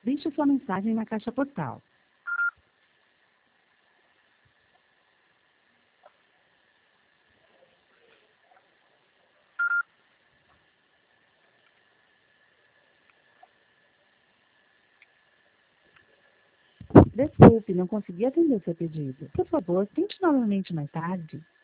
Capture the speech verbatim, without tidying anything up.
Deixe sua mensagem na caixa postal. Desculpe, não consegui atender seu pedido. Por favor, tente novamente mais tarde.